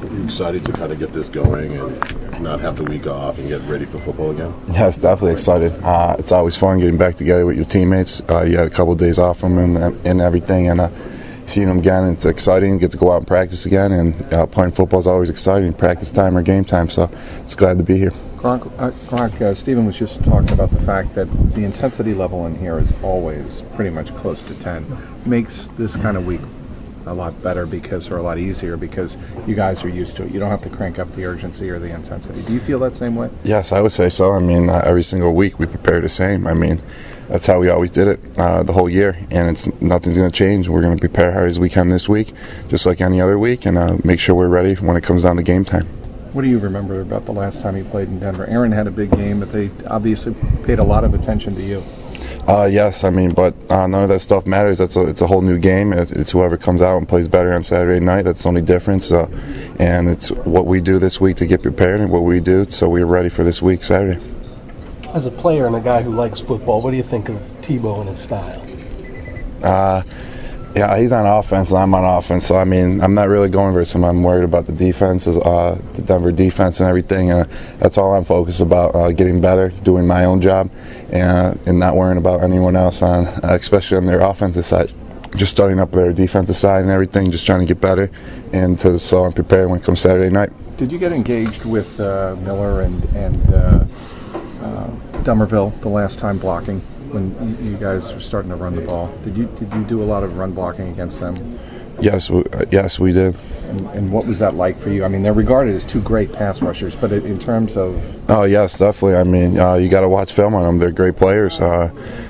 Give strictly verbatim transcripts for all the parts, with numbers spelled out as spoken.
Are you excited to kind of get this going and not have the week off and get ready for football again? Yes, definitely excited. Uh, it's always fun getting back together with your teammates. Uh, you had a couple of days off from them and, and everything, and uh, seeing them again, it's exciting. Get to go out and practice again, and uh, playing football is always exciting, practice time or game time, so it's glad to be here. Gronk, uh, Gronk uh, Stephen was just talking about the fact that the intensity level in here is always pretty much close to ten. Makes this kind of week a lot better because, or a lot easier because you guys are used to it. You don't have to crank up the urgency or the intensity. Do you feel that same way? Yes, I would say so. I mean, uh, every single week we prepare the same. I mean, that's how we always did it uh, the whole year, and it's nothing's going to change. We're going to prepare hard as we can this week, just like any other week, and uh, make sure we're ready when it comes down to game time. What do you remember about the last time you played in Denver? Aaron had a big game, but they obviously paid a lot of attention to you. Uh, yes, I mean, but uh, none of that stuff matters. That's a, it's a whole new game. It's whoever comes out and plays better on Saturday night. That's the only difference. Uh, and it's what we do this week to get prepared and what we do so we're ready for this week, Saturday. As a player and a guy who likes football, what do you think of Tebow and his style? Uh, yeah, he's on offense and I'm on offense. So, I mean, I'm not really going versus him. I'm worried about the defense, uh, the Denver defense and everything. And that's all I'm focused about, uh, getting better, doing my own job, and, and not worrying about anyone else, on, uh, especially on their offensive side. Just starting up their defensive side and everything, just trying to get better. And to, so I'm prepared when it comes Saturday night. Did you get engaged with uh, Miller and, and uh, uh, Dummerville the last time blocking? When you guys were starting to run the ball, did you did you do a lot of run blocking against them? Yes, we, uh, yes, we did. And, and what was that like for you? I mean, they're regarded as two great pass rushers, but in terms of oh yes, definitely. I mean, uh, you got to watch film on them. They're great players. Uh,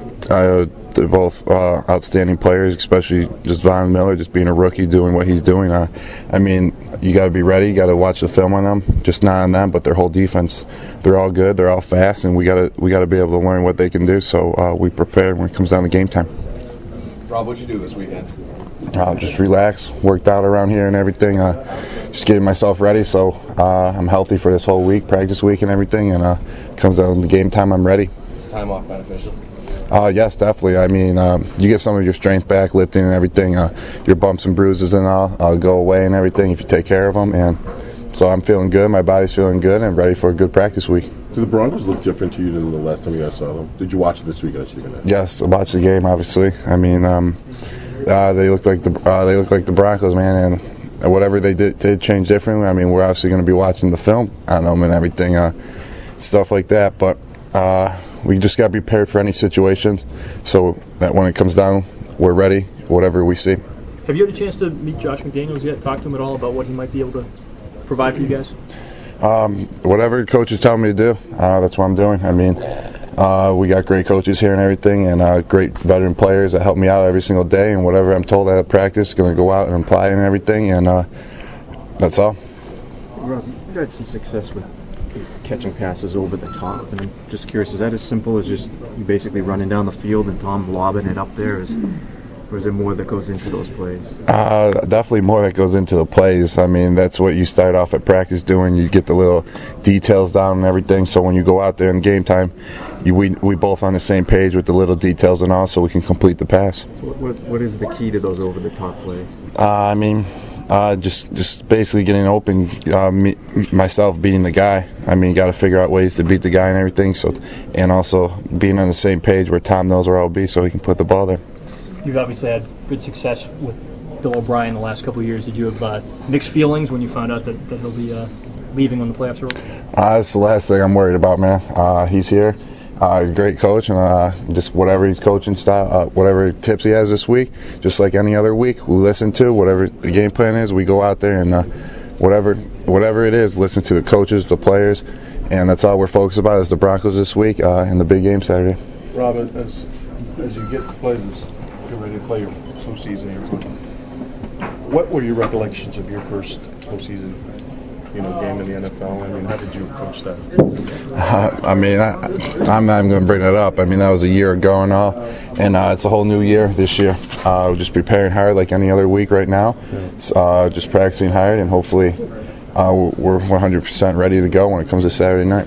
uh, they're both uh, outstanding players, especially just Von Miller, just being a rookie, doing what he's doing. Uh, I mean, you got to be ready. You got to watch the film on them, just not on them, but their whole defense. They're all good. They're all fast, and we got to we got to be able to learn what they can do. So uh, we prepare when it comes down to game time. Rob, what'd you do this weekend? Uh, just relax, worked out around here and everything. Uh, just getting myself ready, so uh, I'm healthy for this whole week, practice week and everything. And uh, comes down to game time, I'm ready. Is time off beneficial? Uh, yes, definitely. I mean, um, you get some of your strength back, lifting and everything. Uh, your bumps and bruises and all uh, go away and everything if you take care of them. And so I'm feeling good. My body's feeling good and ready for a good practice week. Do the Broncos look different to you than the last time you guys saw them? Did you watch it this week? Yes, I watched the game. Obviously, I mean, um, uh, they look like the uh, they look like the Broncos, man. And whatever they did, did change differently. I mean, we're obviously going to be watching the film on them and everything, uh, stuff like that. But uh, we just got to be prepared for any situations, so that when it comes down, we're ready, whatever we see. Have you had a chance to meet Josh McDaniels yet? Talk to him at all about what he might be able to provide for you guys? Um, whatever coaches tell me to do, uh, that's what I'm doing. I mean, uh, we got great coaches here and everything, and uh, great veteran players that help me out every single day. And whatever I'm told at practice, going to go out and apply and everything, and uh, that's all. Rob, you had some success with catching passes over the top, and I'm just curious, is that as simple as just you basically running down the field and Tom lobbing it up there, is, or is there more that goes into those plays? Uh, definitely more that goes into the plays. I mean, that's what you start off at practice doing. You get the little details down and everything, so when you go out there in game time, you, we we both on the same page with the little details and all, so we can complete the pass. What, what, what is the key to those over-the-top plays? Uh, I mean, Uh, just just basically getting open, uh, me, myself beating the guy. I mean, you got to figure out ways to beat the guy and everything. So, and also being on the same page where Tom knows where I'll be, so he can put the ball there. You've obviously had good success with Bill O'Brien the last couple of years. Did you have uh, mixed feelings when you found out that, that he'll be uh, leaving when the playoffs are over? Uh, that's the last thing I'm worried about, man. Uh, he's here. Uh, he's a great coach, and uh, just whatever he's coaching style, uh, whatever tips he has this week, just like any other week, we listen to whatever the game plan is. We go out there and uh, whatever whatever it is, listen to the coaches, the players, and that's all we're focused about is the Broncos this week uh, and the big game Saturday. Rob, as as you get to play this, get ready to play your postseason here, what were your recollections of your first postseason? You know, game in the N F L. I mean, how did you approach that? Uh, I mean, I, I'm not even going to bring that up. I mean, that was a year ago and all, and uh, it's a whole new year this year. Uh, we're just preparing hard like any other week right now. Yeah. Uh, just practicing hard, and hopefully uh, we're one hundred percent ready to go when it comes to Saturday night.